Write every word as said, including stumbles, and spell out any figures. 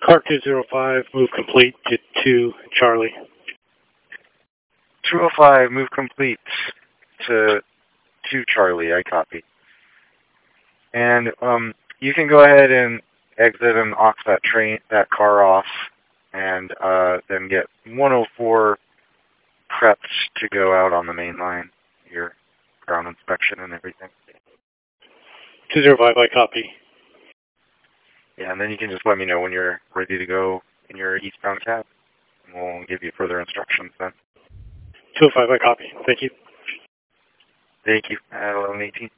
Car two zero five, move complete to two Charlie. two oh five, move complete to two Charlie, I copy. And um, you can go ahead and exit and off that train, that car off, and uh, then get one oh four prepped to go out on the main line, your ground inspection and everything. two zero five, I copy. Yeah, and then you can just let me know when you're ready to go in your eastbound cab, and we'll give you further instructions then. two oh five, I copy. Thank you. Thank you. At eleven eighteen.